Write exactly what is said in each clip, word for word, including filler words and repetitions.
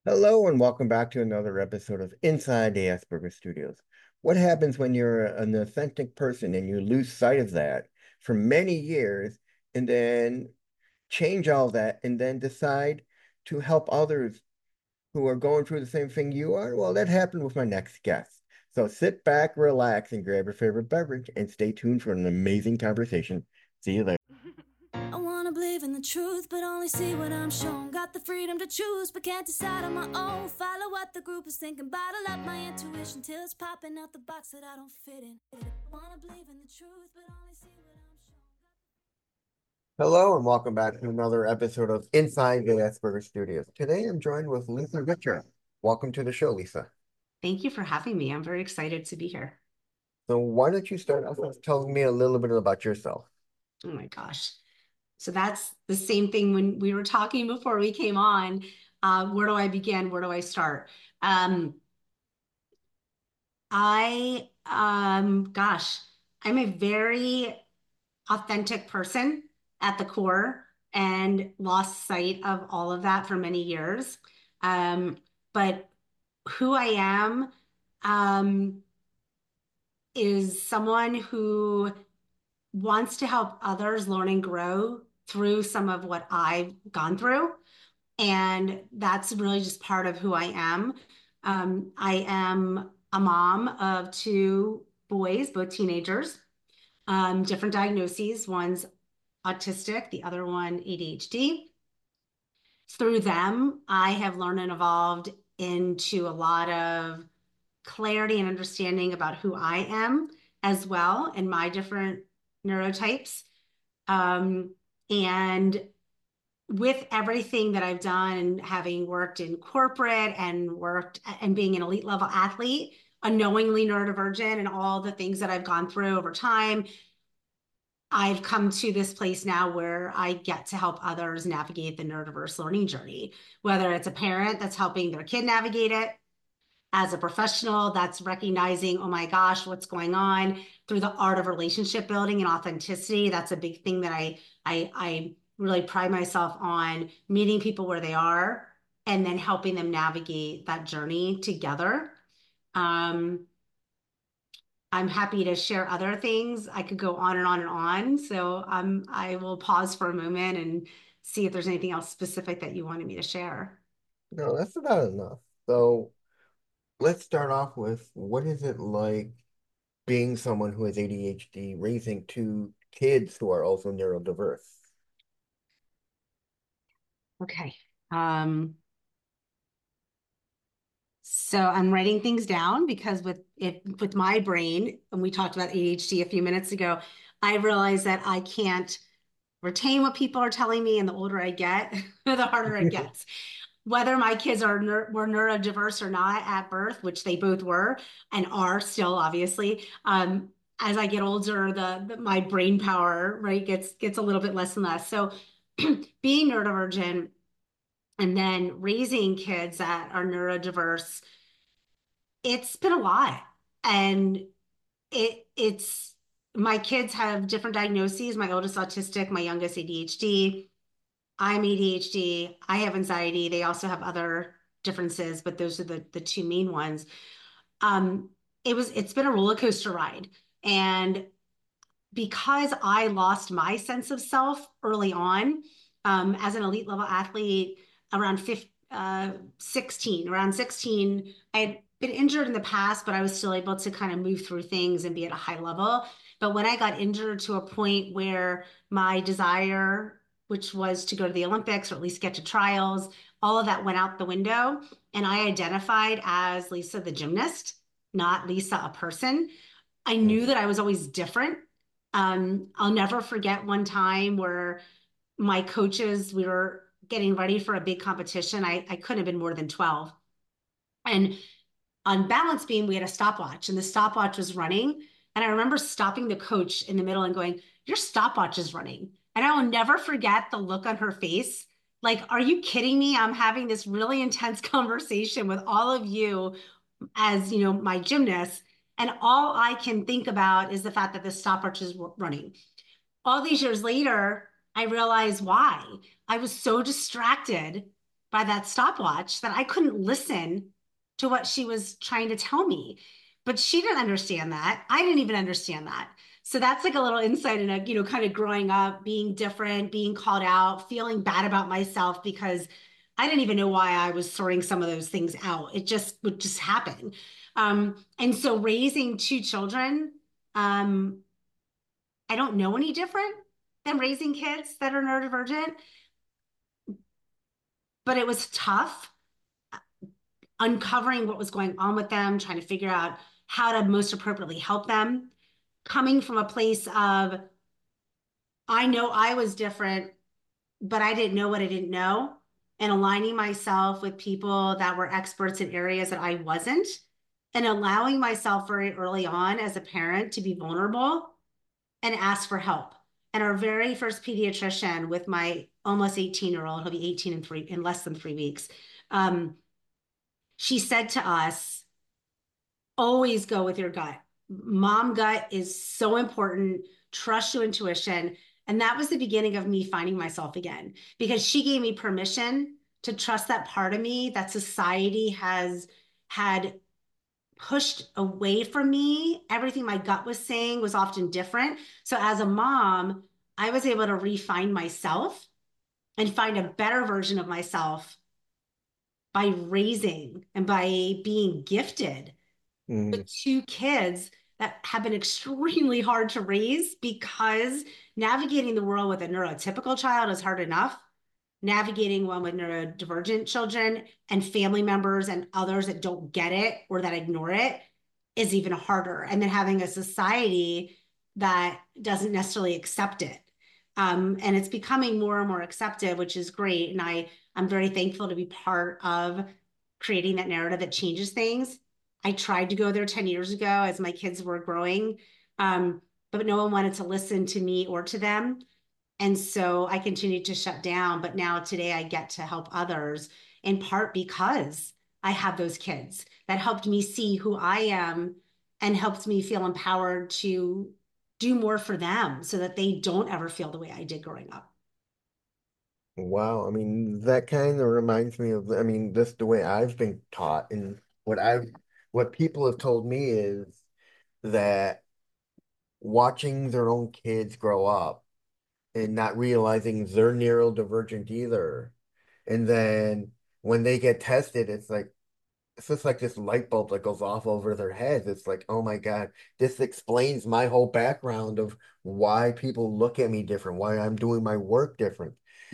Hello and welcome back to another episode of Inside the Asperger Studios. What happens when you're an authentic person and you lose sight of that for many years and then change all that and then decide to help others who are going through the same thing you are? Well, that happened with my next guest. So sit back, relax, and grab your favorite beverage and stay tuned for an amazing conversation. See you later. I wanna believe in the truth, but only see what I'm shown. Got the freedom to choose, but can't decide on my own. Follow what the group is thinking, bottle up my intuition till it's popping out the box that I don't fit in. I wanna believe in the truth, but only see what I'm shown. Hello and welcome back to another episode of Inside the Asperger Studios. Today I'm joined with Lisa Richer. Welcome to the show, Lisa. Thank you for having me. I'm very excited to be here. So why don't you start off with telling me a little bit about yourself? Oh my gosh. So that's the same thing when we were talking before we came on. Uh, where do I begin? Where do I start? Um, I, um, gosh, I'm a very authentic person at the core and lost sight of all of that for many years. Um, but who I am, um, is someone who wants to help others learn and grow through some of what I've gone through. And that's really just part of who I am. Um, I am a mom of two boys, both teenagers, um, different diagnoses. One's autistic, the other one A D H D. Through them, I have learned and evolved into a lot of clarity and understanding about who I am as well and my different neurotypes. Um, and with everything that I've done and having worked in corporate and worked and being an elite level athlete, unknowingly neurodivergent and all the things that I've gone through over time, I've come to this place now where I get to help others navigate the neurodiverse learning journey, whether it's a parent that's helping their kid navigate it, as a professional that's recognizing, oh my gosh, what's going on through the art of relationship building and authenticity. That's a big thing that I I I really pride myself on meeting people where they are and then helping them navigate that journey together. Um, I'm happy to share other things. I could go on and on and on. So um, I will pause for a moment and see if there's anything else specific that you wanted me to share. No, that's about enough. So let's start off with what is it like being someone who has A D H D, raising two kids who are also neurodiverse? Okay. Um, So I'm writing things down because with it with my brain, and we talked about A D H D a few minutes ago, I realize that I can't retain what people are telling me, and the older I get, the harder it gets. Whether my kids are neur were neurodiverse or not at birth, which they both were and are still, obviously. Um, as I get older, the, the my brain power, right, gets gets a little bit less and less. So being neurodivergent and then raising kids that are neurodiverse, it's been a lot. And it it's my kids have different diagnoses. My oldest autistic, my youngest A D H D. I'm A D H D. I have anxiety. They also have other differences, but those are the the two main ones. Um, it was it's been a roller coaster ride. And because I lost my sense of self early on, um, as an elite level athlete around fifteen, uh, sixteen, around sixteen, I had been injured in the past, but I was still able to kind of move through things and be at a high level. But when I got injured to a point where my desire, which was to go to the Olympics or at least get to trials, all of that went out the window. And I identified as Lisa the gymnast, not Lisa a person. I knew that I was always different. Um, I'll never forget one time where my coaches, we were getting ready for a big competition. I, I couldn't have been more than twelve. And on balance beam, we had a stopwatch and the stopwatch was running. And I remember stopping the coach in the middle and going, your stopwatch is running. And I will never forget the look on her face. Like, are you kidding me? I'm having this really intense conversation with all of you as, you know, my gymnast. And all I can think about is the fact that the stopwatch is running. All these years later, I realized why. I was so distracted by that stopwatch that I couldn't listen to what she was trying to tell me. But she didn't understand that. I didn't even understand that. So that's like a little insight in a, you know, kind of growing up, being different, being called out, feeling bad about myself because I didn't even know why I was sorting some of those things out. It just would just happen. Um, and so raising two children, um, I don't know any different than raising kids that are neurodivergent, but it was tough uncovering what was going on with them, trying to figure out how to most appropriately help them, coming from a place of, I know I was different, but I didn't know what I didn't know, and aligning myself with people that were experts in areas that I wasn't, and allowing myself very early on as a parent to be vulnerable and ask for help. And our very first pediatrician with my almost eighteen year old, he'll be eighteen in three in less than three weeks. Um, she said to us, always go with your gut. Mom gut is so important. Trust your intuition. And that was the beginning of me finding myself again because she gave me permission to trust that part of me that society has had pushed away from me. Everything my gut was saying was often different. So as a mom, I was able to refine myself and find a better version of myself by raising and by being gifted with Mm. two kids that have been extremely hard to raise because navigating the world with a neurotypical child is hard enough. Navigating one with neurodivergent children and family members and others that don't get it or that ignore it is even harder. And then having a society that doesn't necessarily accept it. Um, and it's becoming more and more accepted, which is great. And I, I'm very thankful to be part of creating that narrative that changes things. I tried to go there ten years ago as my kids were growing, um, but no one wanted to listen to me or to them. And so I continued to shut down. But now today I get to help others in part because I have those kids that helped me see who I am and helped me feel empowered to do more for them so that they don't ever feel the way I did growing up. Wow. I mean, that kind of reminds me of, I mean, just the way I've been taught and what I've, what people have told me is that watching their own kids grow up and not realizing they're neurodivergent either. And then when they get tested, it's like, it's just like this light bulb that goes off over their heads. It's like, oh my God, this explains my whole background of why people look at me different, why I'm doing my work different.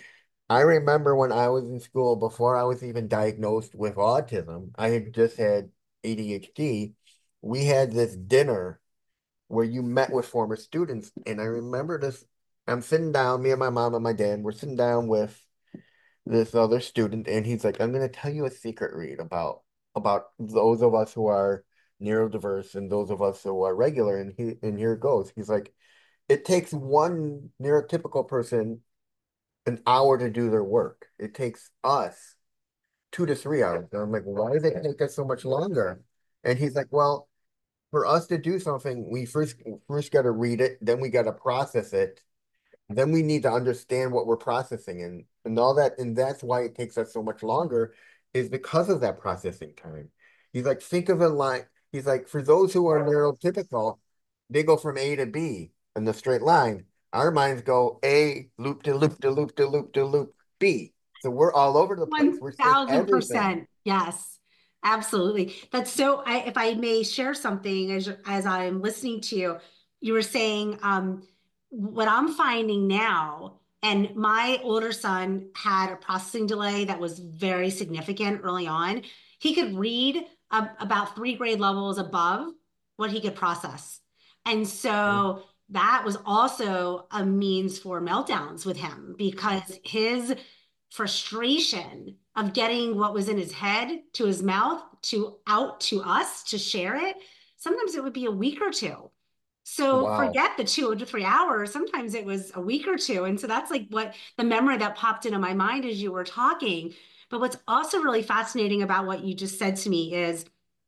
I remember when I was in school, before I was even diagnosed with autism, I had just had A D H D. We had this dinner where you met with former students. And I remember this, I'm sitting down, me and my mom and my dad, we're sitting down with this other student, and he's like, I'm gonna tell you a secret, Reed, about about those of us who are neurodiverse and those of us who are regular. And he and here it goes. He's like, it takes one neurotypical person an hour to do their work. It takes us two to three hours. And I'm like, why does it take us so much longer? And he's like, well, for us to do something, we first first got to read it, then we got to process it, then we need to understand what we're processing and and all that. And that's why it takes us so much longer, is because of that processing time. He's like, think of it like, he's like, for those who are neurotypical, they go from A to B in the straight line. Our minds go A, loop to loop to loop to loop to loop, B. So we're all over the place. We're seeing everything. one thousand percent. Yes, absolutely. That's so, I, if I may share something as, as I'm listening to you, you were saying um, what I'm finding now, and my older son had a processing delay that was very significant early on. He could read uh, about three grade levels above what he could process. And so that was also a means for meltdowns with him because his frustration of getting what was in his head to his mouth to out to us to share it, sometimes it would be a week or two. So Wow. forget the two to three hours. Sometimes it was a week or two. And so that's like what the memory that popped into my mind as you were talking. But what's also really fascinating about what you just said to me is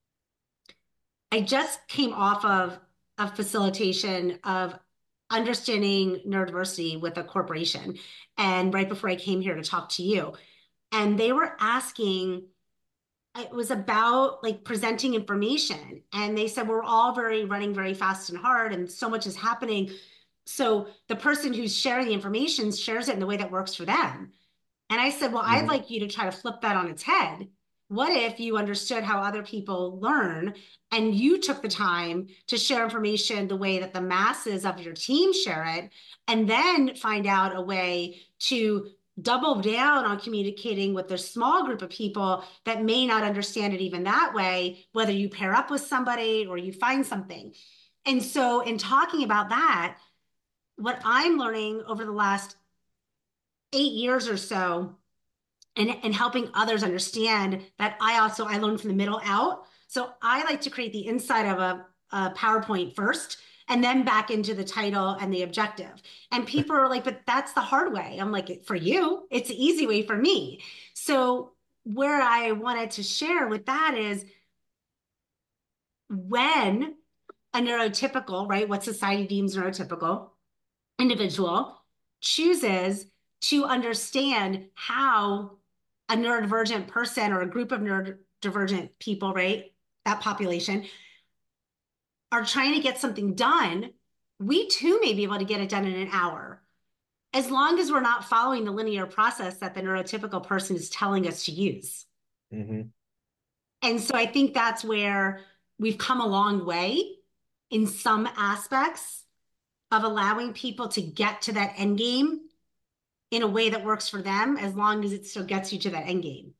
I just came off of a facilitation of understanding neurodiversity with a corporation. And right before I came here to talk to you, and they were asking, it was about like presenting information. And they said, we're all very running very fast and hard, and so much is happening. So the person who's sharing the information shares it in the way that works for them. And I said, well, I'd Mhm. like you to try to flip that on its head. What if you understood how other people learn and you took the time to share information the way that the masses of your team share it, and then find out a way to double down on communicating with their small group of people that may not understand it even that way, whether you pair up with somebody or you find something. And so, in talking about that, what I'm learning over the last eight years or so, and, and helping others understand that I also I learn from the middle out. So I like to create the inside of a, a PowerPoint first and then back into the title and the objective. And people are like, but that's the hard way. I'm like, for you, it's the easy way for me. So where I wanted to share with that is when a neurotypical, right, what society deems neurotypical individual chooses to understand how a neurodivergent person or a group of neurodivergent people, right, that population, are trying to get something done, we too may be able to get it done in an hour, as long as we're not following the linear process that the neurotypical person is telling us to use. Mhm. And so I think that's where we've come a long way in some aspects of allowing people to get to that end game in a way that works for them, as long as it still gets you to that end game.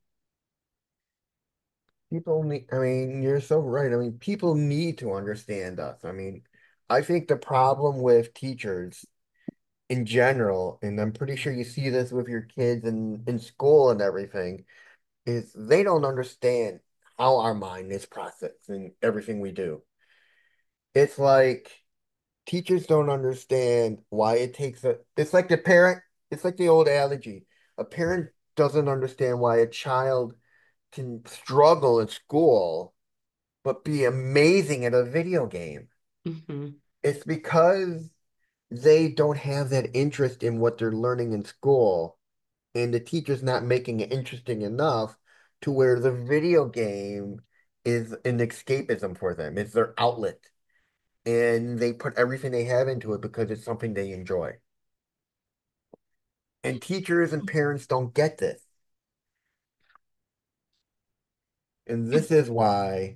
People need, I mean, you're so right. I mean, people need to understand us. I mean, I think the problem with teachers in general, and I'm pretty sure you see this with your kids in, in school and everything, is they don't understand how our mind is processing everything we do. It's like teachers don't understand why it takes a, it's like the parent, it's like the old adage. A parent doesn't understand why a child can struggle in school but be amazing at a video game. Mhm. It's because they don't have that interest in what they're learning in school, and the teacher's not making it interesting enough to where the video game is an escapism for them. It's their outlet, and they put everything they have into it because it's something they enjoy. And teachers and parents don't get this. And this is why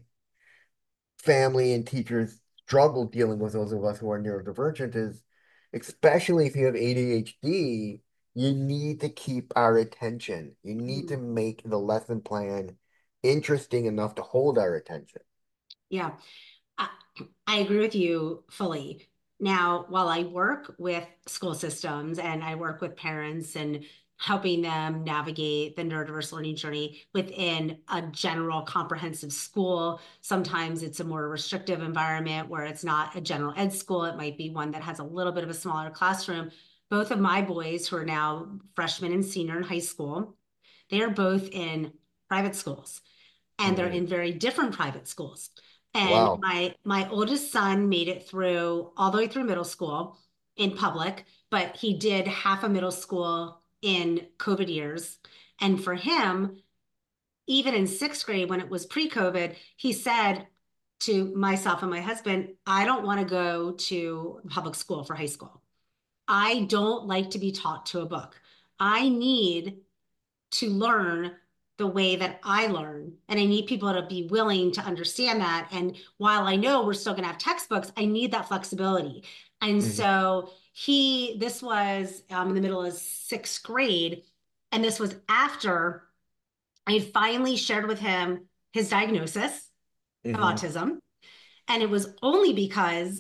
family and teachers struggle dealing with those of us who are neurodivergent is, especially if you have A D H D, you need to keep our attention. You need to Mhm. make the lesson plan interesting enough to hold our attention. Yeah, I, I agree with you fully. Now, while I work with school systems and I work with parents and helping them navigate the neurodiverse learning journey within a general comprehensive school, sometimes it's a more restrictive environment where it's not a general ed school. It might be one that has a little bit of a smaller classroom. Both of my boys, who are now freshmen and senior in high school, they are both in private schools, and they're Mm. in very different private schools. And Wow. my my oldest son made it through all the way through middle school in public, but he did half a middle school in COVID years. And for him, even in sixth grade, when it was pre-COVID, he said to myself and my husband, I don't want to go to public school for high school. I don't like to be taught to a book. I need to learn the way that I learn. And I need people to be willing to understand that. And while I know we're still going to have textbooks, I need that flexibility. And Mhm. so he, this was um, in the middle of sixth grade. And this was after I had finally shared with him his diagnosis of Mhm. autism. And it was only because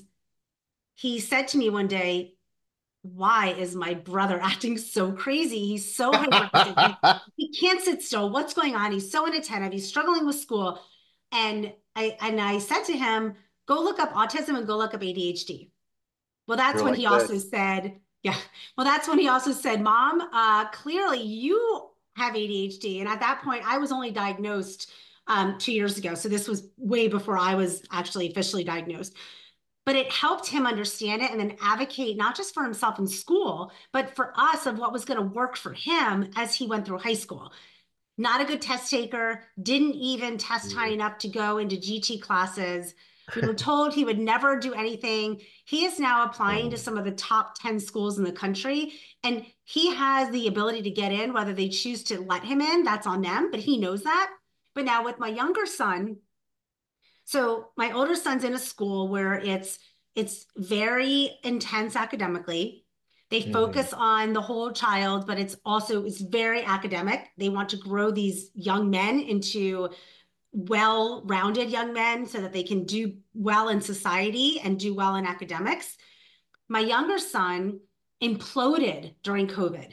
he said to me one day, why is my brother acting so crazy? He's so hyperactive. He, he can't sit still. What's going on? He's so inattentive. He's struggling with school. And I and I said to him, go look up autism and go look up A D H D. Well, that's You're when like he also this. said, yeah. Well, that's when he also said, Mom, uh, clearly you have A D H D. And at that point, I was only diagnosed um, two years ago. So this was way before I was actually officially diagnosed, but it helped him understand it and then advocate not just for himself in school, but for us of what was going to work for him as he went through high school. not a good test taker, didn't even test high Yeah. enough to go into G T classes. We were told he would never do anything. He is now applying to Oh. some of the top ten schools in the country, and he has the ability to get in, whether they choose to let him in, that's on them, but he knows that. But now with my younger son, so my older son's in a school where it's it's very intense academically. They Hmm. focus on the whole child, but it's also it's very academic. They want to grow these young men into well-rounded young men so that they can do well in society and do well in academics. My younger son imploded during COVID.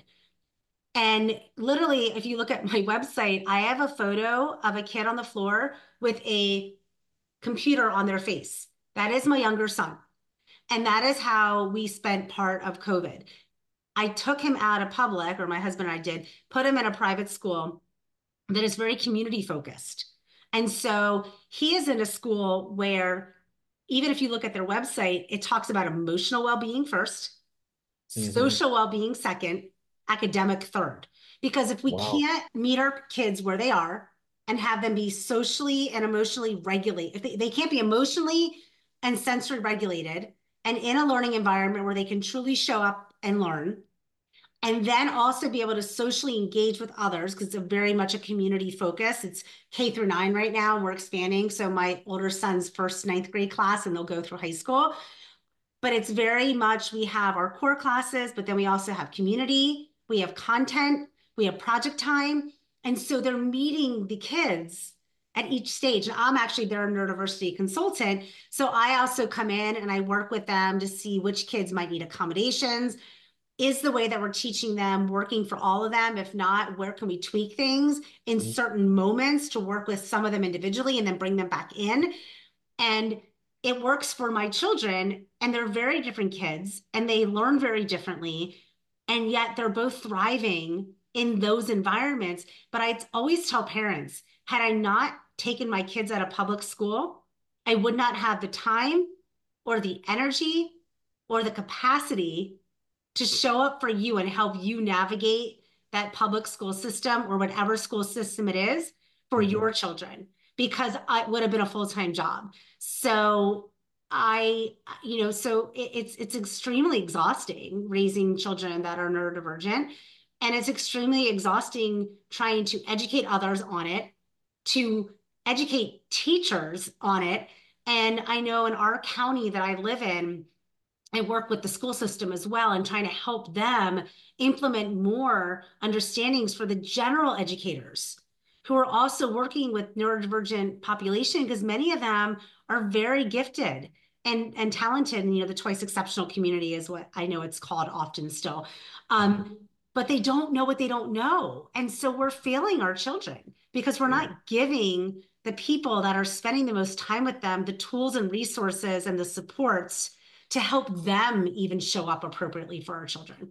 And literally, if you look at my website, I have a photo of a kid on the floor with a computer on their face. That is my younger son. And that is how we spent part of COVID. I took him out of public, or my husband and I did, put him in a private school that is very community focused. And so he is in a school where, even if you look at their website, it talks about emotional well being first, Hmm. social well being second, academic third. Because if we Wow. can't meet our kids where they are and have them be socially and emotionally regulated, if they, they can't be emotionally and sensory regulated and in a learning environment where they can truly show up and learn, and then also be able to socially engage with others because it's a very much a community focus. It's K through nine right now, and we're expanding. So my older son's first ninth grade class, and they'll go through high school. But it's very much we have our core classes, but then we also have community, we have content, we have project time. And so they're meeting the kids at each stage. And I'm actually their neurodiversity consultant. So I also come in and I work with them to see which kids might need accommodations. Is the way that we're teaching them working for all of them? If not, where can we tweak things in certain moments to work with some of them individually and then bring them back in? And it works for my children, and they're very different kids and they learn very differently. And yet they're both thriving in those environments. But I always tell parents, had I not taken my kids out of public school, I would not have the time or the energy or the capacity to show up for you and help you navigate that public school system or whatever school system it is for Hmm. your children because it would have been a full-time job. So I, you know, so it, it's it's extremely exhausting raising children that are neurodivergent, and it's extremely exhausting trying to educate others on it, to educate teachers on it. And I know in our county that I live in, I work with the school system as well and trying to help them implement more understandings for the general educators who are also working with neurodivergent population because many of them are very gifted and and talented. And you know, the twice exceptional community is what I know it's called often still. Hmm. Um, but they don't know what they don't know. And so we're failing our children because we're Yeah. not giving the people that are spending the most time with them the tools and resources and the supports to help them even show up appropriately for our children.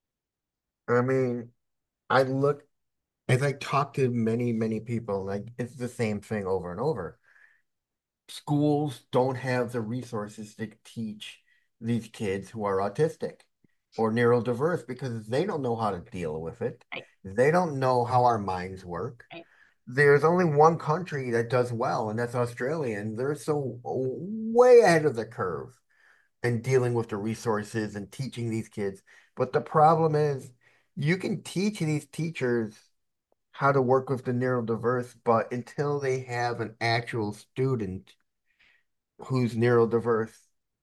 I mean, I look as I talk to many, many people, like it's the same thing over and over. Schools don't have the resources to teach these kids who are autistic or neurodiverse because they don't know how to deal with it. Right, They don't know how our minds work. right. There's only one country that does well, and that's Australia, and they're so way ahead of the curve in dealing with the resources and teaching these kids. But the problem is, you can teach these teachers how to work with the neurodiverse, but until they have an actual student who's neurodiverse,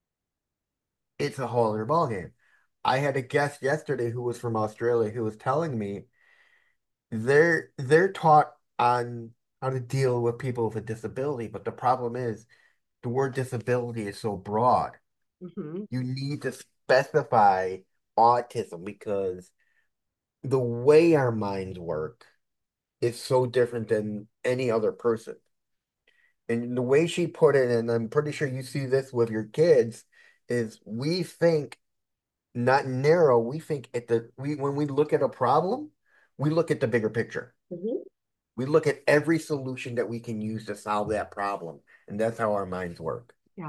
it's a whole other ballgame. I had a guest yesterday who was from Australia who was telling me they're they're taught on how to deal with people with a disability, but the problem is the word disability is so broad. Mhm. You need to specify autism because the way our minds work is so different than any other person. And the way she put it, and I'm pretty sure you see this with your kids, is we think not narrow, we think at the we when we look at a problem, we look at the bigger picture. Mhm. We look at every solution that we can use to solve that problem. And that's how our minds work. Yeah.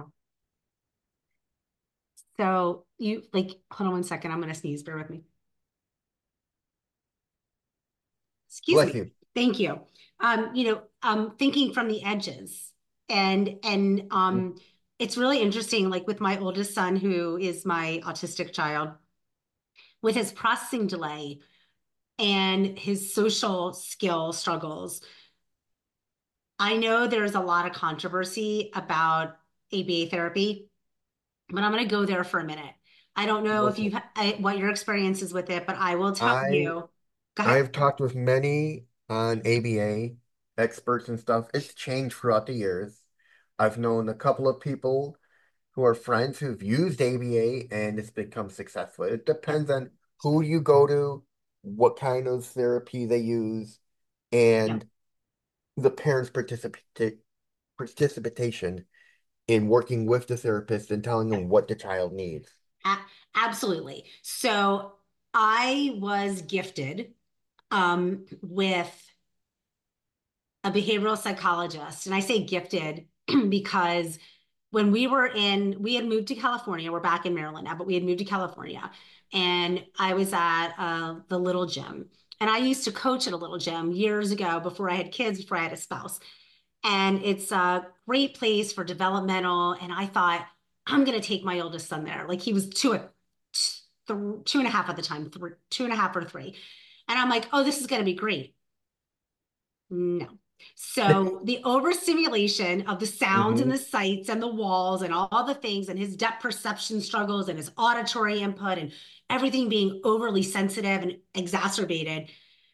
So you like, hold on one second. I'm going to sneeze. Bear with me. Excuse Bless me. you. Thank you. Um, you know, um, thinking from the edges, and and um, it's really interesting. Like with my oldest son, who is my autistic child, with his processing delay and his social skill struggles, I know there's a lot of controversy about A B A therapy, but I'm going to go there for a minute. I don't know if you've Listen, I, what your experience is with it, but I will tell I you. Go ahead. I've talked with many on A B A experts and stuff. It's changed throughout the years. I've known a couple of people who are friends who've used A B A and it's become successful. It depends on who you go to, what kind of therapy they use, Yeah. and the parents' participate participation in working with the therapist and telling them what the child needs. A- absolutely. So I was gifted um, with a behavioral psychologist, and I say gifted because when we were in, we had moved to California. We're back in Maryland now, but we had moved to California, and I was at uh, the Little Gym, and I used to coach at a Little Gym years ago before I had kids, before I had a spouse, and it's a great place for developmental. And I thought, I'm going to take my oldest son there. Like he was two, th- two and a half at the time, three, two and a half or three. And I'm like, oh, this is going to be great. No. So the overstimulation of the sounds and Hmm. the sights and the walls and all the things and his depth perception struggles and his auditory input and everything being overly sensitive and exacerbated,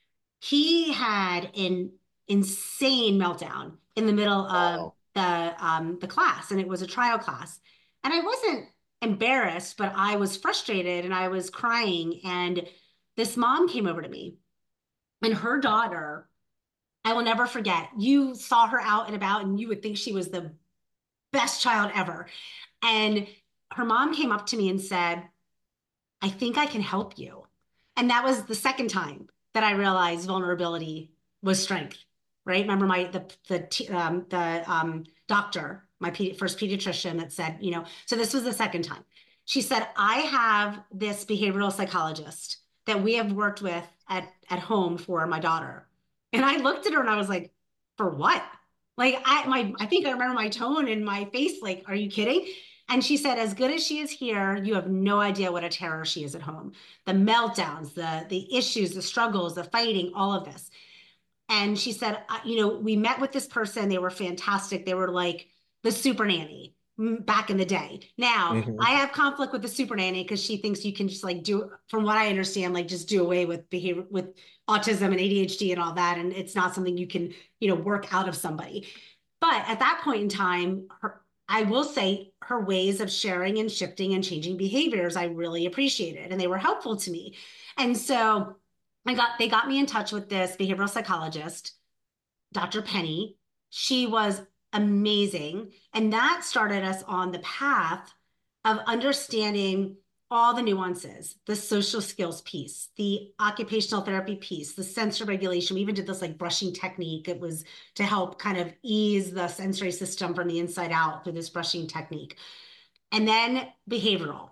he had an insane meltdown in the middle of Wow. the um, the class, and it was a trial class. And I wasn't embarrassed, but I was frustrated and I was crying. And this mom came over to me, and her daughter, I will never forget. You saw her out and about, and you would think she was the best child ever. And her mom came up to me and said, I think I can help you. And that was the second time that I realized vulnerability was strength, right? Remember my the the um, the um, doctor, my pedi first pediatrician that said, you know, so this was the second time. She said, I have this behavioral psychologist that we have worked with at at home for my daughter. And I looked at her and I was like, for what? Like I my I think I remember my tone and my face, like, are you kidding? And she said, as good as she is here, you have no idea what a terror she is at home. The meltdowns, the the issues, the struggles, the fighting, all of this. And she said, you know, we met with this person. They were fantastic. They were like the super nanny back in the day. Now Hmm. I have conflict with the super nanny because she thinks you can just like do, from what I understand, like just do away with behavior, with autism and A D H D and all that. And it's not something you can, you know, work out of somebody. But at that point in time, her, I will say her ways of sharing and shifting and changing behaviors, I really appreciated, and they were helpful to me. And so I got they got me in touch with this behavioral psychologist, Doctor Penny. She was amazing. And that started us on the path of understanding all the nuances, the social skills piece, the occupational therapy piece, the sensory regulation. We even did this like brushing technique. It was to help kind of ease the sensory system from the inside out through this brushing technique. And then behavioral.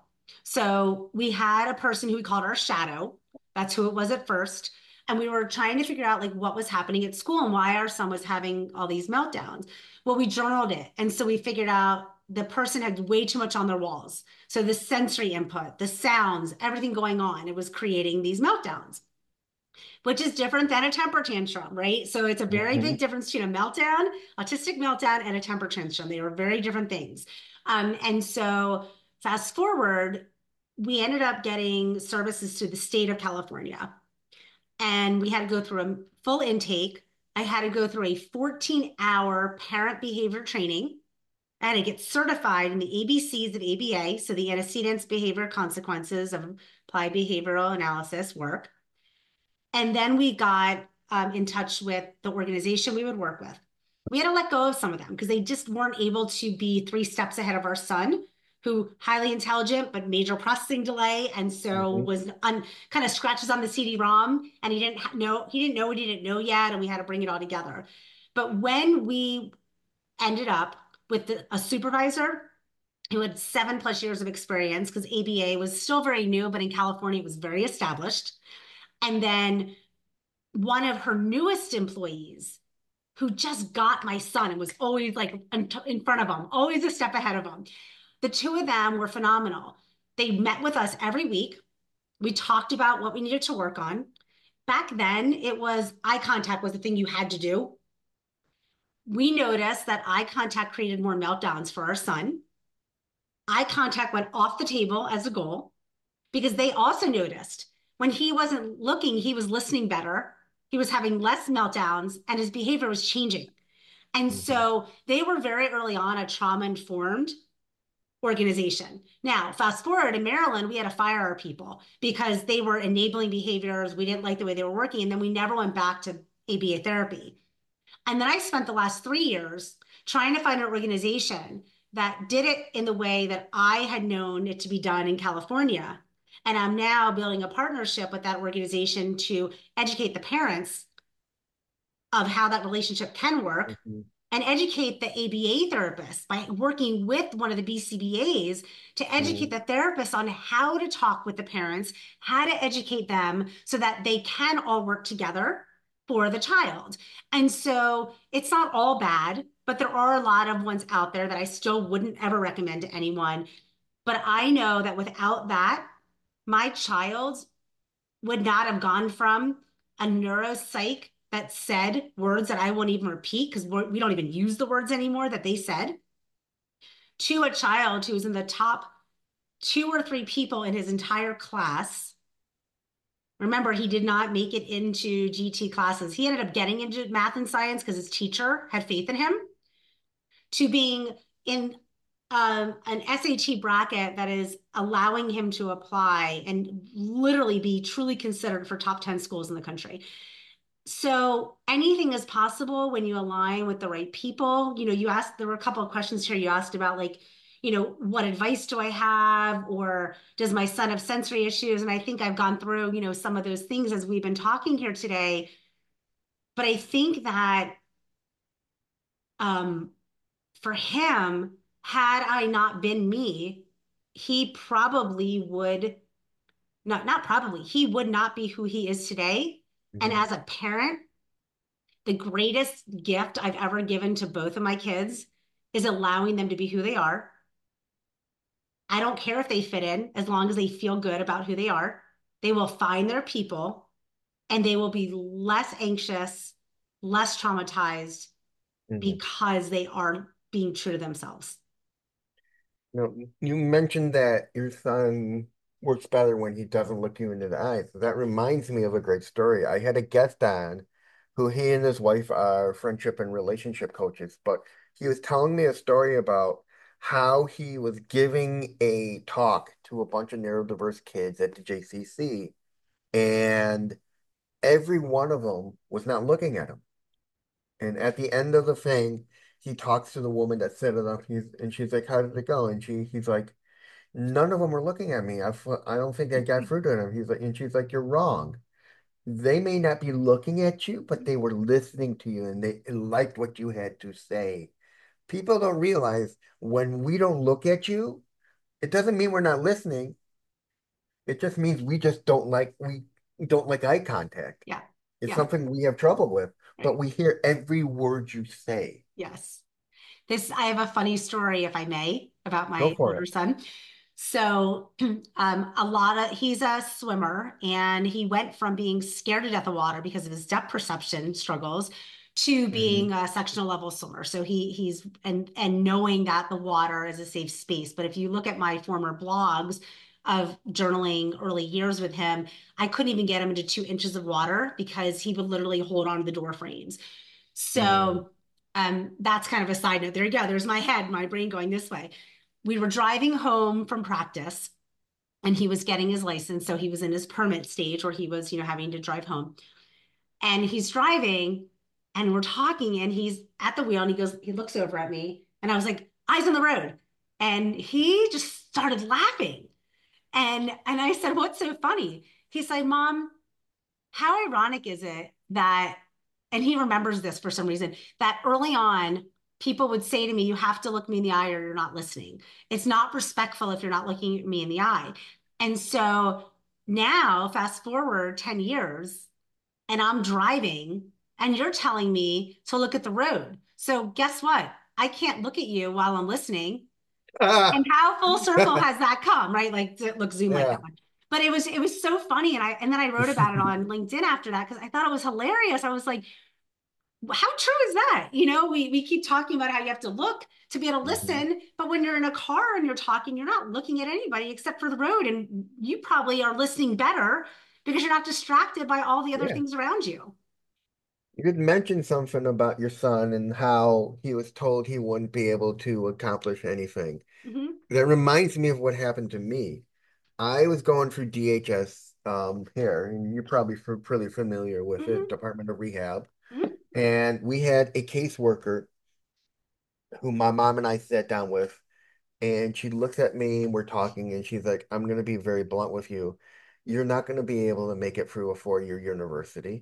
So we had a person who we called our shadow. That's who it was at first. And we were trying to figure out like what was happening at school and why our son was having all these meltdowns. Well, we journaled it. And so we figured out the person had way too much on their walls. So the sensory input, the sounds, everything going on, it was creating these meltdowns, which is different than a temper tantrum, right? So it's a very Hmm. big difference between a meltdown, autistic meltdown, and a temper tantrum. They were very different things. Um, and so fast forward, we ended up getting services to the state of California, and we had to go through a full intake. I had to go through a fourteen hour parent behavior training. I had to get certified in the A B Cs of A B A, so the antecedents, behavior, consequences of applied behavioral analysis work. And then we got um, in touch with the organization we would work with. We had to let go of some of them because they just weren't able to be three steps ahead of our son, who highly intelligent but major processing delay, and so Hmm. was on kind of scratches on the C D ROM, and he didn't know he didn't know what he didn't know yet, and we had to bring it all together. But when we ended up with the, a supervisor who had seven plus years of experience, because A B A was still very new, but in California it was very established, and then one of her newest employees who just got my son and was always like in front of him, always a step ahead of him. The two of them were phenomenal. They met with us every week. We talked about what we needed to work on. Back then, it was eye contact was the thing you had to do. We noticed that eye contact created more meltdowns for our son. Eye contact went off the table as a goal because they also noticed when he wasn't looking, he was listening better. He was having less meltdowns and his behavior was changing. And Mhm. so they were very early on a trauma-informed organization. Now, fast forward in Maryland, we had to fire our people because they were enabling behaviors. We didn't like the way they were working. And then we never went back to A B A therapy. And then I spent the last three years trying to find an organization that did it in the way that I had known it to be done in California. And I'm now building a partnership with that organization to educate the parents of how that relationship can work Mhm. and educate the A B A therapists by working with one of the B C B As to educate Mhm. the therapists on how to talk with the parents, how to educate them so that they can all work together for the child. And so it's not all bad, but there are a lot of ones out there that I still wouldn't ever recommend to anyone. But I know that without that, my child would not have gone from a neuropsych that said words that I won't even repeat because we don't even use the words anymore that they said to a child who was in the top two or three people in his entire class. Remember, he did not make it into G T classes. He ended up getting into math and science because his teacher had faith in him, to being in um, an S A T bracket that is allowing him to apply and literally be truly considered for top ten schools in the country. So anything is possible when you align with the right people. You know, you asked, there were a couple of questions here you asked about like, you know, what advice do I have? Or does my son have sensory issues? And I think I've gone through, you know, some of those things as we've been talking here today. But I think that um, for him, had I not been me, he probably would not, not probably, he would not be who he is today. And Mhm. as a parent, the greatest gift I've ever given to both of my kids is allowing them to be who they are. I don't care if they fit in as long as they feel good about who they are. They will find their people and they will be less anxious, less traumatized Mhm. because they are being true to themselves. No, you mentioned that your son works better when he doesn't look you into the eyes. So that reminds me of a great story. I had a guest on who he and his wife are friendship and relationship coaches, but he was telling me a story about how he was giving a talk to a bunch of neurodiverse kids at the J C C, and every one of them was not looking at him. And at the end of the thing, he talks to the woman that set it up. He's and she's like, "How did it go?" And she he's like, none of them were looking at me. I, I don't think I got through to them. He's like, and she's like, you're wrong. They may not be looking at you, but they were listening to you and they liked what you had to say. People don't realize when we don't look at you, it doesn't mean we're not listening. It just means we just don't like we don't like eye contact. Yeah. It's Yeah. something we have trouble with, but Right. we hear every word you say. Yes. This, I have a funny story, if I may, about Go my for older it. son. So, um, a lot of, he's a swimmer and he went from being scared to death of water because of his depth perception struggles to Hmm. being a sectional level swimmer. So he, he's, and, and knowing that the water is a safe space. But if you look at my former blogs of journaling early years with him, I couldn't even get him into two inches of water because he would literally hold on to the door frames. Mm. So um, that's kind of a side note. There you go. There's my head, my brain going this way. We were driving home from practice and he was getting his license. So he was in his permit stage where he was, you know, having to drive home. And he's driving and we're talking and he's at the wheel and he goes, he looks over at me and I was like, eyes on the road. And he just started laughing. And and I said, what's so funny? He's like, Mom, how ironic is it that, and he remembers this for some reason, that early on, people would say to me, you have to look me in the eye or you're not listening. It's not respectful if you're not looking at me in the eye. And so now, fast forward ten years, and I'm driving and you're telling me to look at the road. So guess what? I can't look at you while I'm listening. And Ah, how full circle has that come, right? Like, look, zoom like yeah. that one. But it was it was so funny, and I and then I wrote about it on LinkedIn after that because I thought it was hilarious. I was like, how true is that? You know, we we keep talking about how you have to look to be able to Mhm. listen, but when you're in a car and you're talking, you're not looking at anybody except for the road, and you probably are listening better because you're not distracted by all the other Yeah. things around you. You had mentioned something about your son and how he was told he wouldn't be able to accomplish anything. Hmm. That reminds me of what happened to me. I was going through D H S um, here, and you're probably f pretty familiar with it, Hmm. Department of Rehab. Hmm. And we had a caseworker who my mom and I sat down with, and she looks at me and we're talking, and she's like, I'm going to be very blunt with you. You're not going to be able to make it through a four-year university,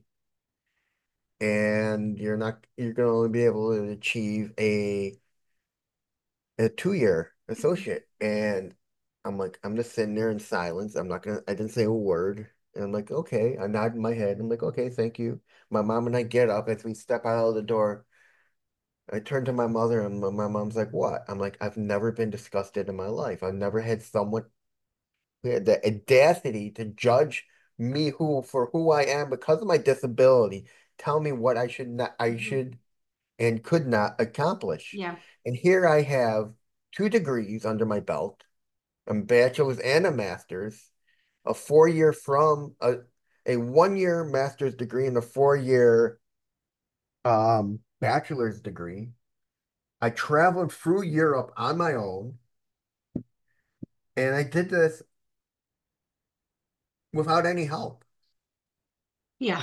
and you're not, you're going to only be able to achieve a a two-year associate. And I'm like, I'm just sitting there in silence. I'm not gonna, I didn't say a word. And I'm like, okay. I nod my head. I'm like, okay, thank you. My mom and I get up as we step out of the door. I turn to my mother and my, my mom's like, what? I'm like, I've never been disgusted in my life. I've never had someone who had the audacity to judge me who for who I am because of my disability, tell me what I should not, I Hmm. should and could not accomplish. Yeah. And here I have two degrees under my belt, a bachelor's and a master's, a four-year from a a one-year master's degree and a four-year um, bachelor's degree. I traveled through Europe on my own, and I did this without any help. Yeah.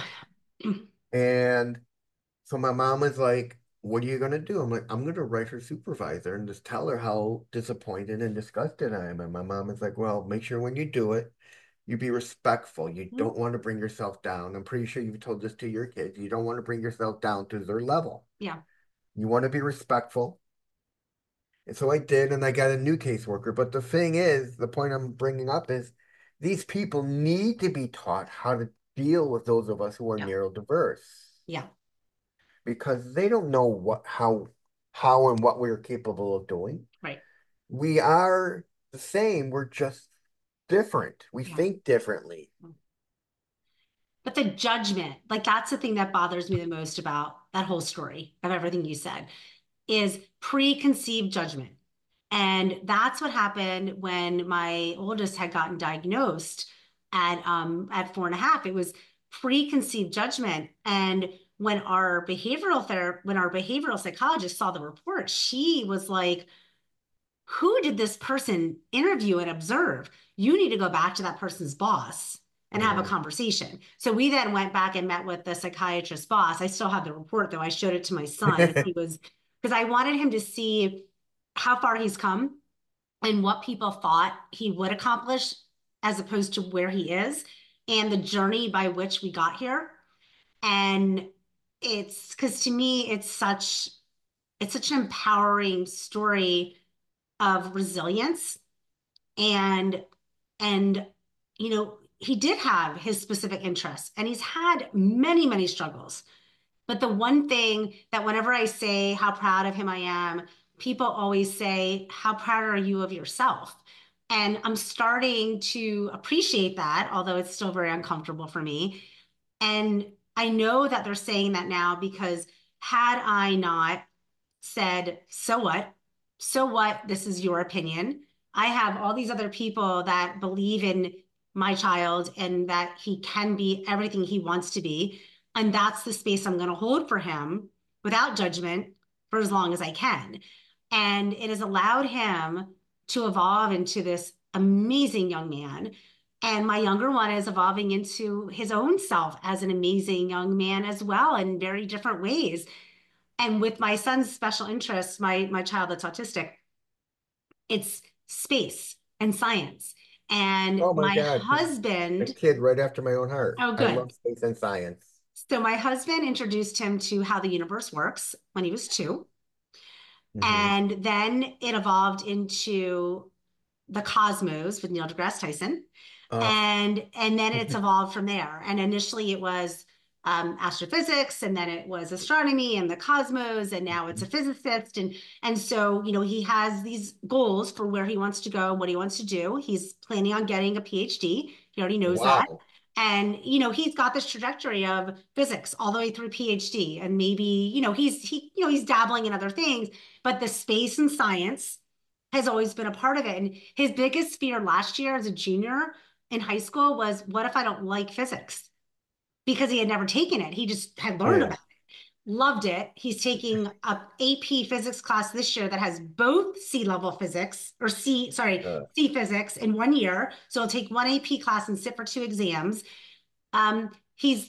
And so my mom was like, what are you going to do? I'm like, I'm going to write her supervisor and just tell her how disappointed and disgusted I am. And my mom is like, well, make sure when you do it, you be respectful. You don't want to bring yourself down. I'm pretty sure you've told this to your kids. You don't want to bring yourself down to their level. Yeah. You want to be respectful. And so I did, and I got a new caseworker. But the thing is, the point I'm bringing up is these people need to be taught how to deal with those of us who are Yeah. neurodiverse Yeah. because they don't know what how how and what we're capable of doing. Right. We are the same, we're just different. We Yeah. think differently. But the judgment, like that's the thing that bothers me the most about that whole story of everything you said, is preconceived judgment. And that's what happened when my oldest had gotten diagnosed at um at four and a half. It was preconceived judgment. And when our behavioral therapist, when our behavioral psychologist saw the report, she was like, who did this person interview and observe? You need to go back to that person's boss and have a Mhm. conversation. So we then went back and met with the psychiatrist boss. I still have the report though. I showed it to my son and he was, because I wanted him to see how far he's come and what people thought he would accomplish as opposed to where he is and the journey by which we got here. And it's because to me, it's such, it's such an empowering story of resilience and and you know he did have his specific interests and he's had many many struggles, but the one thing that whenever I say how proud of him I am, people always say, how proud are you of yourself? And I'm starting to appreciate that, although it's still very uncomfortable for me. And I know that they're saying that now because had I not said, so what? So what? This is your opinion. I have all these other people that believe in my child and that he can be everything he wants to be. And that's the space I'm going to hold for him without judgment for as long as I can. And it has allowed him to evolve into this amazing young man. And my younger one is evolving into his own self as an amazing young man as well in very different ways. And with my son's special interests, my my child that's autistic, it's space and science. And Oh my my God, he's a husband, kid right after my own heart. oh, I good. love space and science. So my husband introduced him to how the universe works when he was two. Hmm. And then it evolved into the cosmos with Neil deGrasse Tyson. Oh, And and then it's evolved from there. And initially it was um, astrophysics, and then it was astronomy and the cosmos, and now it's a physicist. And and so, you know, he has these goals for where he wants to go and what he wants to do. He's planning on getting a PhD. He already knows that. Wow. And, you know, he's got this trajectory of physics all the way through PhD. And maybe, you know, he's he, you know, he's dabbling in other things, but the space and science has always been a part of it. And his biggest fear last year as a junior in high school was, what if I don't like physics? Because he had never taken it. He just had learned Yeah. about it, loved it. He's taking a A P physics class this year that has both C level physics or C, sorry, Uh, C physics in one year. So he'll take one A P class and sit for two exams. Um, he's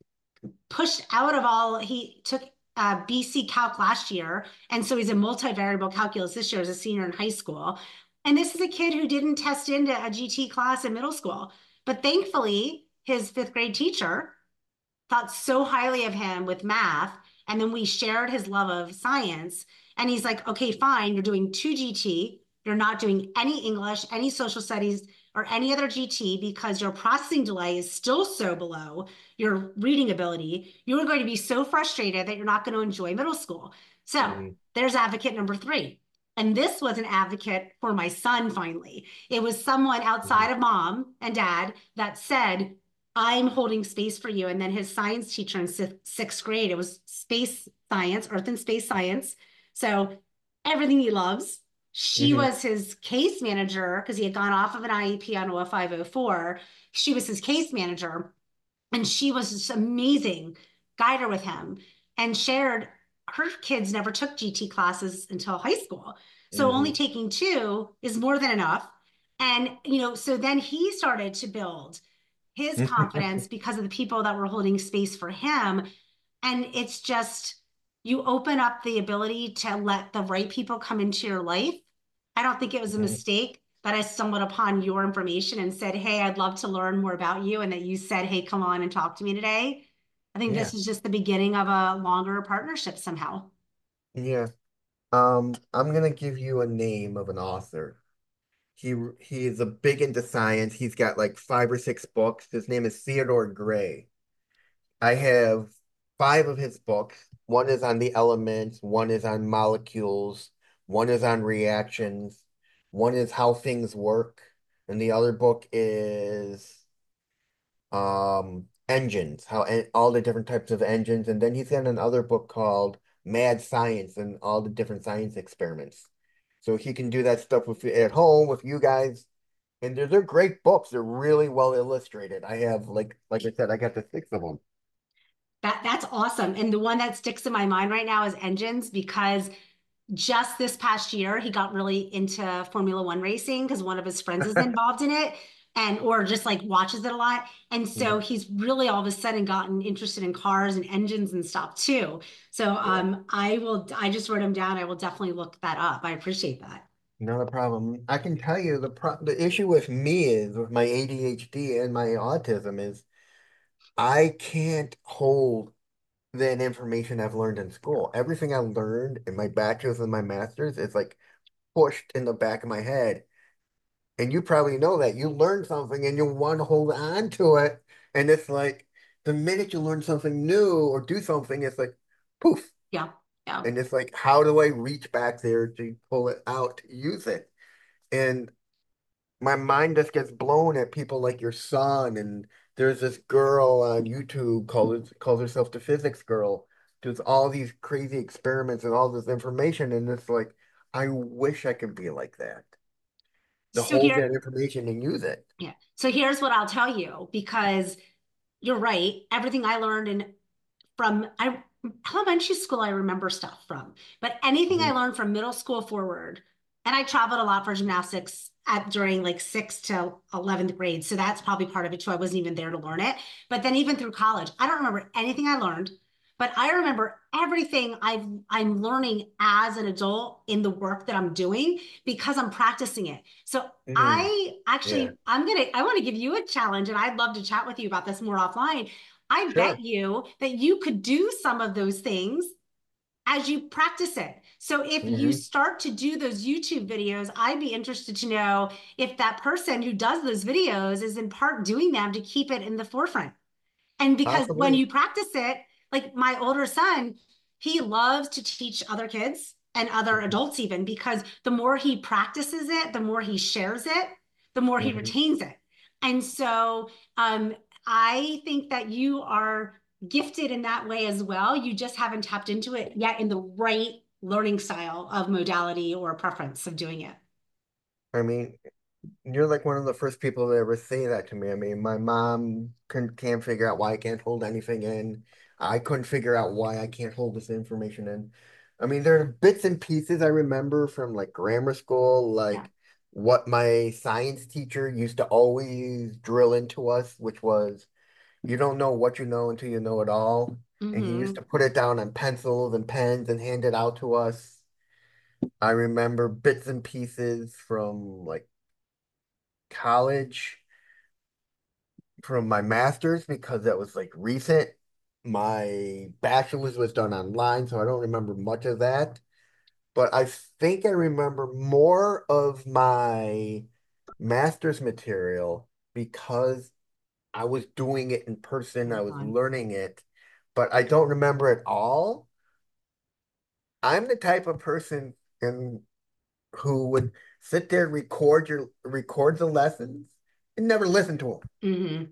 pushed out of all, he took uh, B C Calc last year. And so he's a multivariable calculus this year as a senior in high school. And this is a kid who didn't test into a G T class in middle school. But thankfully, his fifth grade teacher thought so highly of him with math. And then we shared his love of science. And he's like, okay, fine, you're doing two G T. You're not doing any English, any social studies, or any other G T because your processing delay is still so below your reading ability. You are going to be so frustrated that you're not going to enjoy middle school. So mhm, there's advocate number three. And this was an advocate for my son, finally. It was someone mhm, outside of mom and dad that said, I'm holding space for you. And then his science teacher in sixth grade, it was space science, earth and space science. So everything he loves. She mhm, was his case manager because he had gone off of an I E P on O F five oh four. She was his case manager, and she was this amazing guider with him and shared her kids never took G T classes until high school. So only mhm, taking two is more than enough. And, you know, so then he started to build his confidence because of the people that were holding space for him. And it's just, you open up the ability to let the right people come into your life. I don't think it was a mhm. mistake that I stumbled upon your information and said, hey, I'd love to learn more about you. And that you said, hey, come on and talk to me today. I think Yeah. this is just the beginning of a longer partnership somehow. Yeah. Um, I'm gonna give you a name of an author. He he is a big into science. He's got like five or six books. His name is Theodore Gray. I have five of his books. One is on the elements, one is on molecules, one is on reactions, one is how things work, and the other book is um engines, how en all the different types of engines, and then he's got another book called Mad Science and all the different science experiments. So he can do that stuff with at home with you guys. And they're, they're great books. They're really well illustrated. I have like like I said, I got the six of them. That that's awesome. And the one that sticks in my mind right now is engines because just this past year, he got really into Formula One racing because one of his friends is involved in it and or just like watches it a lot. And so Mhm. he's really all of a sudden gotten interested in cars and engines and stuff too. So Yeah, um I will I just wrote him down. I will definitely look that up. I appreciate that. not a problem. I can tell you the pro the issue with me is with my A D H D and my autism is I can't hold that information I've learned in school. Everything I learned in my bachelor's and my master's is like pushed in the back of my head. And you probably know that. You learn something and you want to hold on to it. And it's like the minute you learn something new or do something, it's like poof. Yeah. Yeah. And it's like, how do I reach back there to pull it out to use it? And my mind just gets blown at people like your son. And there's this girl on YouTube called calls herself the physics girl, does all these crazy experiments and all this information. And it's like, I wish I could be like that, to So hold here, that information and use it. yeah. So here's what I'll tell you because you're right. Everything I learned in from I elementary school I remember stuff from, but anything I Mhm. learned from middle school forward, and I traveled a lot for gymnastics at during like sixth to eleventh grade. So that's probably part of it too. I wasn't even there to learn it. But then even through college, I don't remember anything I learned, but I remember everything I've I'm learning as an adult in the work that I'm doing because I'm practicing it. So Mhm. I Yeah, actually I'm gonna I want to give you a challenge and I'd love to chat with you about this more offline. I bet sure. you that you could do some of those things as you practice it. So if you Hmm. start to do those YouTube videos, I'd be interested to know if that person who does those videos is in part doing them to keep it in the forefront. And because when Possibly. you practice it, like my older son, he loves to teach other kids and other adults even because the more he practices it, the more he shares it, the more he Mhm. retains it. And so um, I think that you are gifted in that way as well. You just haven't tapped into it yet in the right learning style of modality or preference of doing it. I mean, you're like one of the first people to ever say that to me. I mean, my mom can, can't figure out why I can't hold anything in. I couldn't figure out why I can't hold this information in. I mean, there are bits and pieces I remember from like grammar school, Yeah. like what my science teacher used to always drill into us, which was you don't know what you know until you know it all. And he used Mm-hmm. to put it down on pencils and pens and hand it out to us. I remember bits and pieces from like college, from my master's because that was like recent. My bachelor's was done online, so I don't remember much of that. But I think I remember more of my master's material because I was doing it in person, I was Hands-on. learning it, but I don't remember it all. I'm the type of person in, who would sit there, record your record the lessons and never listen to them. Mm-hmm.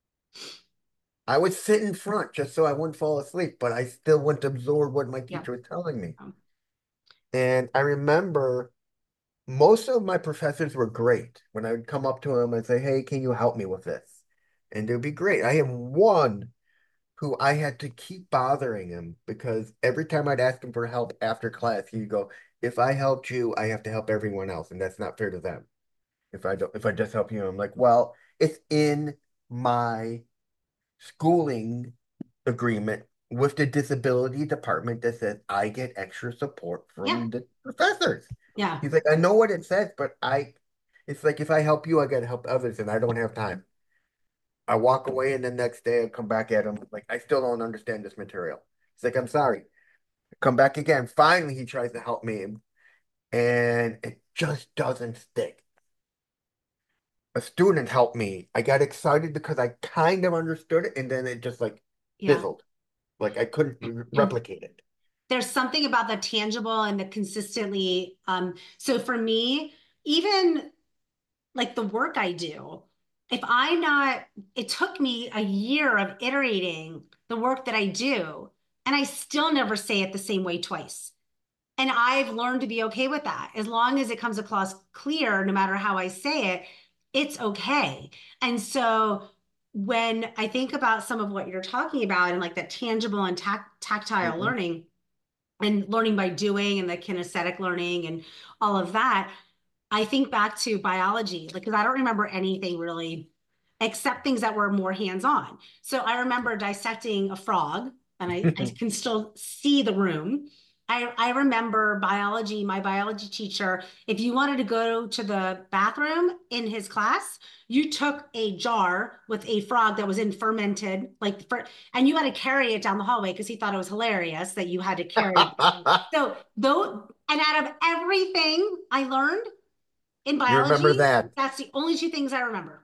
I would sit in front just so I wouldn't fall asleep, but I still wouldn't absorb what my Yeah. teacher was telling me. Um, And I remember most of my professors were great when I would come up to them and say, "Hey, can you help me with this?" And it would be great. I have one who I had to keep bothering him because every time I'd ask him for help after class, he'd go, "If I helped you, I have to help everyone else, and that's not fair to them. If I don't, if I just help you," I'm like, "Well, it's in my schooling agreement with the disability department that says I get extra support yeah. from the professors." Yeah. He's like, "I know what it says, but I, it's like if I help you, I gotta help others, and I don't have time." I walk away, and the next day I come back at him like, "I still don't understand this material." He's like, "I'm sorry." Come back again. Finally, he tries to help me, and it just doesn't stick. A student helped me. I got excited because I kind of understood it, and then it just like Yeah. fizzled. Like I couldn't replicate it. There's something about the tangible and the consistently. Um, so for me, even like the work I do, if I'm not, it took me a year of iterating the work that I do, and I still never say it the same way twice. And I've learned to be okay with that. As long as it comes across clear, no matter how I say it, it's okay. And so when I think about some of what you're talking about and like that tangible and tac tactile Mhm. learning and learning by doing and the kinesthetic learning and all of that, I think back to biology, like, because I don't remember anything really except things that were more hands-on. So I remember dissecting a frog, and I, I can still see the room. I, I remember biology, my biology teacher, if you wanted to go to the bathroom in his class, you took a jar with a frog that was in fermented, like, for, and you had to carry it down the hallway because he thought it was hilarious that you had to carry. So, though, and out of everything I learned, in You remember biology, that? that's the only two things I remember.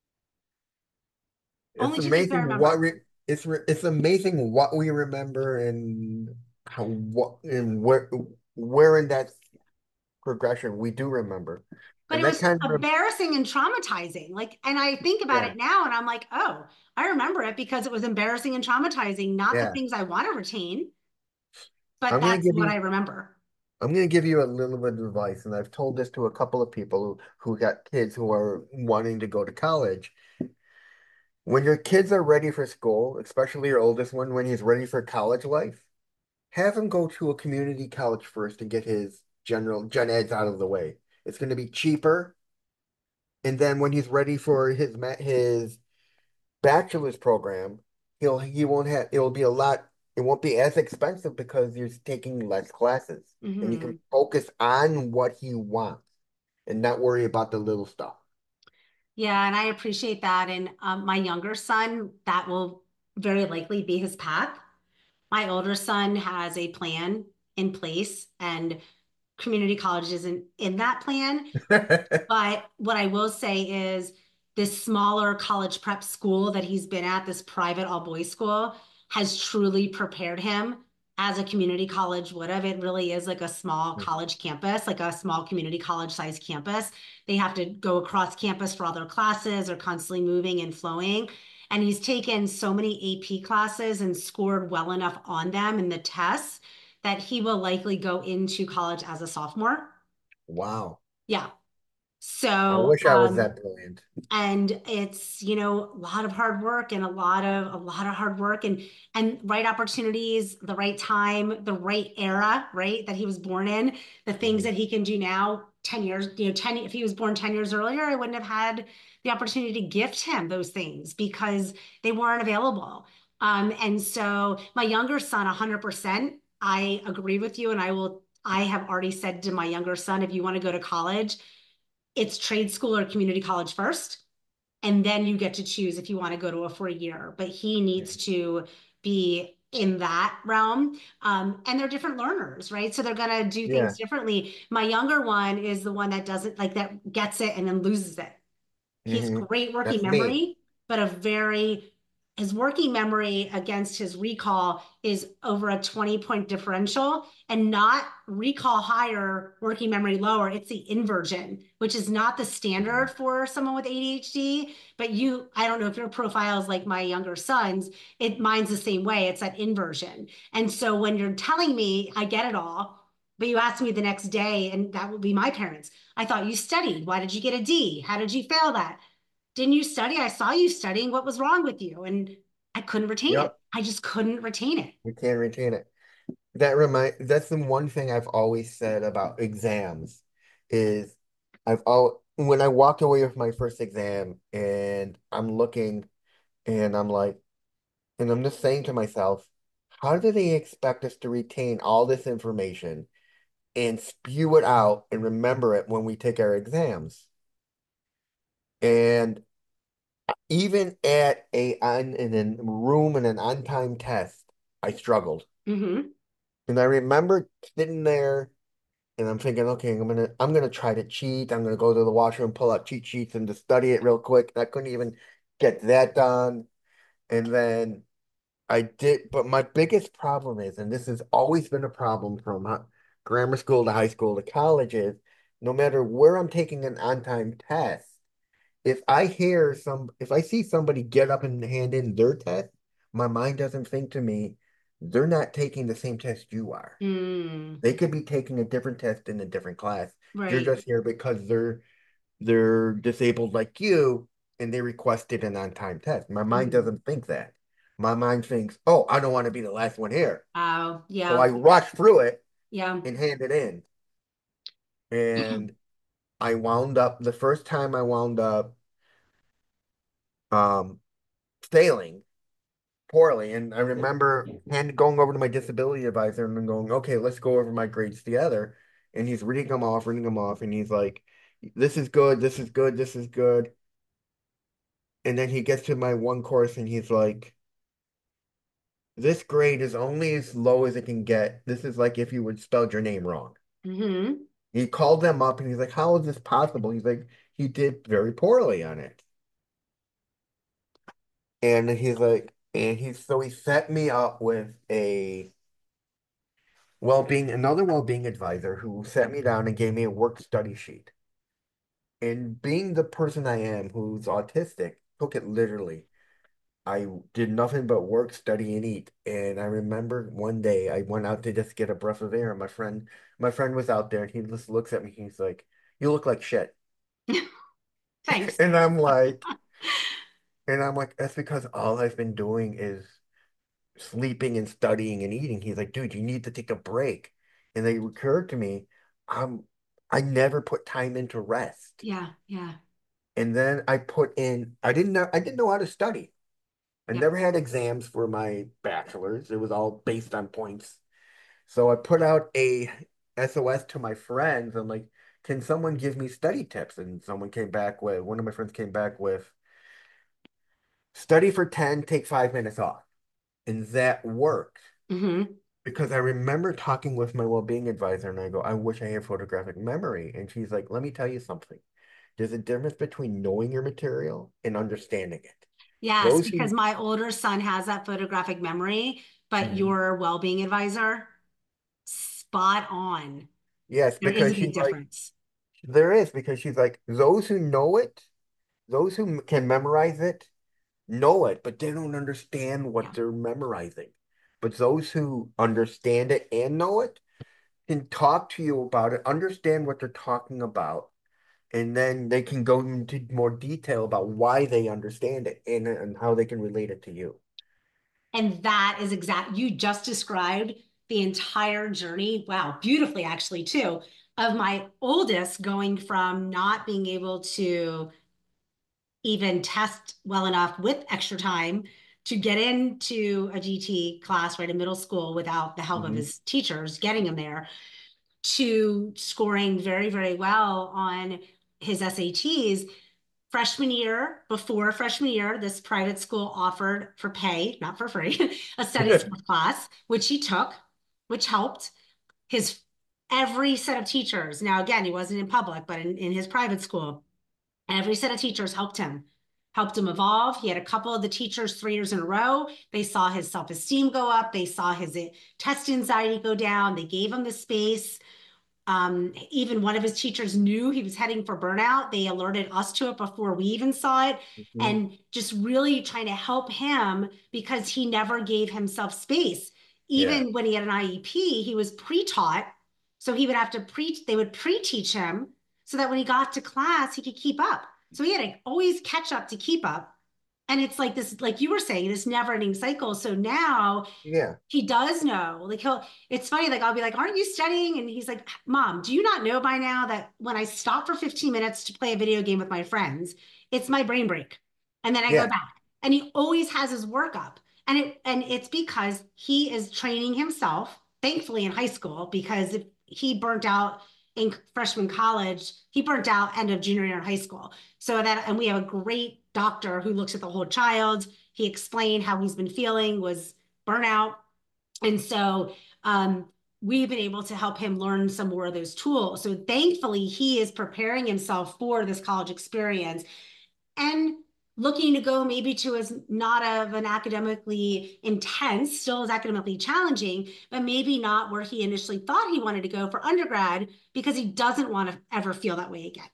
It's Only two things I amazing what remember. we it's re, it's amazing what we remember and how what and where where in that progression we do remember. But And it that was kind of embarrassing and traumatizing. Like, and I think about yeah, it now and I'm like, oh, I remember it because it was embarrassing and traumatizing, not the yeah. things I want to retain, but I'm gonna that's give what I you remember. I'm gonna give you a little bit of advice, and I've told this to a couple of people who, who got kids who are wanting to go to college. When your kids are ready for school, especially your oldest one, when he's ready for college life, have him go to a community college first and get his general gen eds out of the way. It's going to be cheaper, and then when he's ready for his ma his bachelor's program, he'll he won't have it'll be a lot. It won't be as expensive because you're taking less classes, and you can Hmm. focus on what he wants and not worry about the little stuff. Yeah, and I appreciate that. And um, my younger son, that will very likely be his path. My older son has a plan in place, and community college isn't in that plan. But what I will say is this smaller college prep school that he's been at, this private all boys school, has truly prepared him as a community college would have. It really is like a small college campus, like a small community college size campus. They have to go across campus for all their classes. They're constantly moving and flowing. And he's taken so many A P classes and scored well enough on them in the tests that he will likely go into college as a sophomore. Wow. Yeah. I So, wish I was um, that brilliant. and it's, you know, a lot of hard work and a lot of a lot of hard work and and right opportunities, the right time, the right era, right, that he was born in, the things Mhm. that he can do now, ten years, you know, ten if he was born ten years earlier, I wouldn't have had the opportunity to gift him those things because they weren't available. Um, and so my younger son, one hundred percent, I agree with you, and I will I have already said to my younger son, if you want to go to college, it's trade school or community college first, and then you get to choose if you want to go to a four year, but he needs to be in that realm. Um, and they're different learners, right? So they're going to do things Yeah. differently. My younger one is the one that doesn't like that gets it and then loses it. He has Hmm. great working That's me. memory, but a very, his working memory against his recall is over a twenty point differential, and not recall higher, working memory lower. It's the inversion, which is not the standard Mhm. for someone with A D H D. But you, I don't know if your profile is like my younger son's, it mine's the same way. It's that inversion. And so when you're telling me, I get it all. But you ask me the next day, and that would be my parents. I thought you studied. Why did you get a D? How did you fail that? Didn't you study? I saw you studying. What was wrong with you? And I couldn't retain it. Yep. I just couldn't retain it. We can't retain it. That remind that's the one thing I've always said about exams is I've all when I walked away with my first exam and I'm looking and I'm like and I'm just saying to myself, how do they expect us to retain all this information and spew it out and remember it when we take our exams? And even at a on in a room in an on-time test, I struggled. Hmm. And I remember sitting there and I'm thinking, okay, I'm gonna I'm gonna try to cheat. I'm gonna go to the washroom, pull out cheat sheets and just study it real quick. I couldn't even get that done. And then I did, but my biggest problem is, and this has always been a problem from hi- grammar school to high school to college, is no matter where I'm taking an on-time test, if I hear some, if I see somebody get up and hand in their test, my mind doesn't think to me, they're not taking the same test you are. Mm, They could be taking a different test in a different class. You're right. just here because they're they're disabled like you and they requested an on-time test. My mind Mm. doesn't think that. My mind thinks, oh, I don't want to be the last one here. Oh, So I yeah. rush through it Yeah. and hand it in. And I wound up the first time I wound up um failing poorly. And I remember hand going over to my disability advisor and then going, okay, let's go over my grades together. And he's reading them off, reading them off, and he's like, this is good, this is good, this is good. And then he gets to my one course and he's like, this grade is only as low as it can get. This is like if you would spelled your name wrong. Hmm. He called them up and he's like, how is this possible? He's like, he did very poorly on it. And he's like, and he's so he set me up with a well-being, another well-being advisor who sat me down and gave me a work study sheet. And being the person I am who's autistic, took it literally. I did nothing but work, study, and eat. And I remember one day I went out to just get a breath of air. And my friend, my friend was out there, and he just looks at me. He's like, "You look like shit." Thanks. And I'm like, and I'm like, that's because all I've been doing is sleeping and studying and eating. He's like, dude, you need to take a break. And it occurred to me, I'm, I never put time into rest. Yeah. Yeah. And then I put in, I didn't know, I didn't know how to study. I Yep. never had exams for my bachelor's. It was all based on points. So I put out a S O S to my friends. I'm like, can someone give me study tips? And someone came back with, one of my friends came back with, study for ten, take five minutes off. And that worked Hmm. because I remember talking with my well-being advisor and I go, I wish I had photographic memory. And she's like, let me tell you something. There's a difference between knowing your material and understanding it. Yes, Those because who, my older son has that photographic memory, but Mhm. your well-being advisor, spot on. Yes, There is because a big she's like, difference. there is, because she's like, those who know it, those who m- can memorize it, know it, but they don't understand what Yeah. they're memorizing. But those who understand it and know it can talk to you about it, understand what they're talking about, and then they can go into more detail about why they understand it and, and how they can relate it to you. And that is exact. You just described the entire journey. Wow, beautifully, actually, too, of my oldest going from not being able to even test well enough with extra time to get into a G T class right in middle school without the help of Hmm. his teachers getting him there, to scoring very, very well on his S A Ts. Freshman year, before freshman year, this private school offered for pay, not for free, a study support class, which he took, which helped his every set of teachers. Now, again, he wasn't in public, but in, in his private school, every set of teachers helped him, helped him evolve. He had a couple of the teachers three years in a row. They saw his self-esteem go up. They saw his test anxiety go down. They gave him the space. Um, even one of his teachers knew he was heading for burnout. They alerted us to it before we even saw it, Hmm. and just really trying to help him because he never gave himself space. Yeah. Even when he had an I E P, he was pre-taught. So he would have to pre, they would pre-teach him so that when he got to class, he could keep up. So he had to always catch up to keep up. And it's like this, like you were saying, this never ending cycle. So now Yeah. he does know. Like he'll, it's funny, like I'll be like, aren't you studying? And he's like, Mom, do you not know by now that when I stop for fifteen minutes to play a video game with my friends, it's my brain break. And then I go Yeah. back. And he always has his work up. And it and it's because he is training himself, thankfully in high school, because if he burnt out in freshman college, he burnt out end of junior year in high school. So that, and we have a great doctor who looks at the whole child. He explained how he's been feeling was burnout, and so um, we've been able to help him learn some more of those tools. So thankfully, he is preparing himself for this college experience and looking to go maybe to as not of an academically intense, still as academically challenging, but maybe not where he initially thought he wanted to go for undergrad because he doesn't want to ever feel that way again.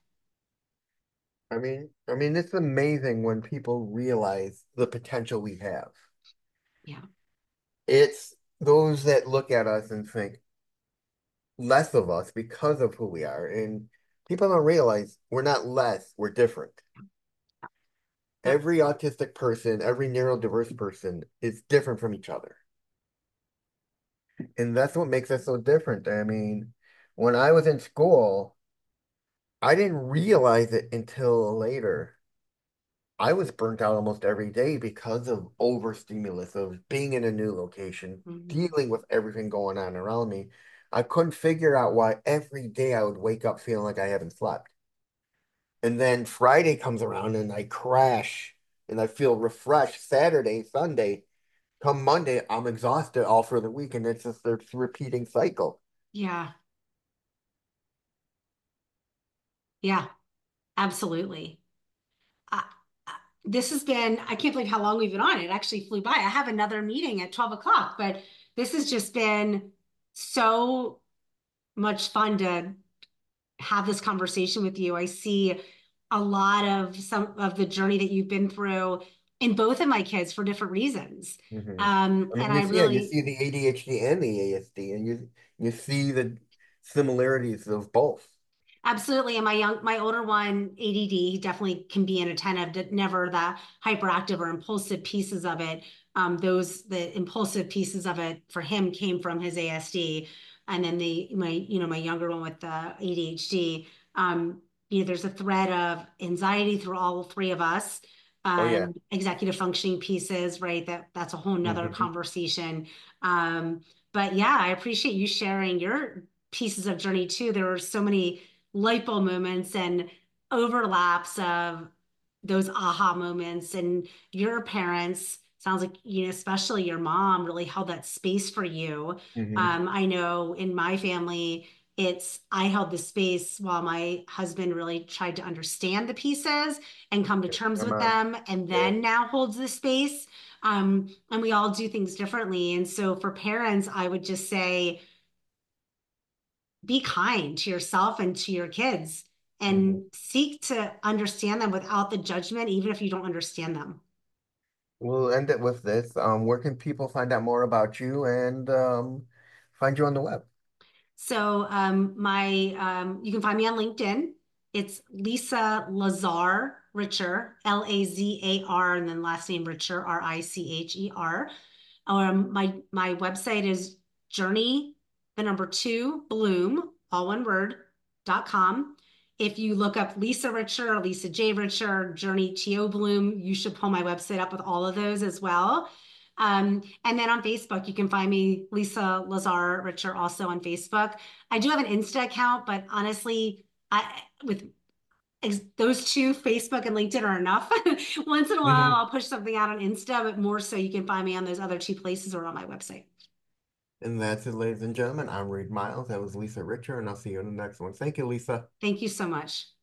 I mean, I mean, it's amazing when people realize the potential we have. Yeah. It's those that look at us and think less of us because of who we are. And people don't realize we're not less, we're different. Yep. Every autistic person, every neurodiverse person is different from each other. And that's what makes us so different. I mean, when I was in school, I didn't realize it until later. I was burnt out almost every day because of overstimulus, of being in a new location, Mhm. dealing with everything going on around me. I couldn't figure out why every day I would wake up feeling like I haven't slept. And then Friday comes around and I crash and I feel refreshed Saturday, Sunday. Come Monday, I'm exhausted all for the week, and it's just this repeating cycle. Yeah. Yeah. Absolutely. I, this has been, I can't believe how long we've been on. It actually flew by. I have another meeting at twelve o'clock, but this has just been so much fun to have this conversation with you. I see a lot of some of the journey that you've been through in both of my kids for different reasons. Hmm. Um, I mean, and you I see, yeah, you really, see the A D H D and the A S D, and you you see the similarities of both. absolutely. And my young, my older one, A D D, he definitely can be inattentive, never the hyperactive or impulsive pieces of it. Um, those, the impulsive pieces of it for him came from his A S D. And then the, my, you know, my younger one with the A D H D, um, you know, there's a thread of anxiety through all three of us. Oh yeah. And executive functioning pieces, right? That that's a whole nother Hmm. conversation. Um, but yeah, I appreciate you sharing your pieces of journey too. There were so many light bulb moments and overlaps of those aha moments, and your parents sounds like, you know, especially your mom really held that space for you. Hmm. um, I know in my family, It's I held the space while my husband really tried to understand the pieces and come to terms Come with on. them, and Yeah. then now holds the space. Um, and we all do things differently. And so for parents, I would just say, be kind to yourself and to your kids hmm and seek to understand them without the judgment, even if you don't understand them. We'll end it with this. Um, where can people find out more about you and um, find you on the web? So um, my um, you can find me on LinkedIn. It's Lisa Lazar Richer, L A Z A R, and then last name Richer, R I C H E R. Um, my my website is Journey, the number two, Bloom, all one word, dot com. If you look up Lisa Richer, Lisa J. Richer, Journey T O Bloom, you should pull my website up with all of those as well. Um, and then on Facebook, you can find me, Lisa Lazar Richer, also on Facebook. I do have an Insta account, but honestly, I with ex- those two, Facebook and LinkedIn, are enough. Once in a while, hmm I'll push something out on Insta, but more so you can find me on those other two places or on my website. And that's it, ladies and gentlemen. I'm Reed Miles. That was Lisa Richer, and I'll see you in the next one. Thank you, Lisa. Thank you so much.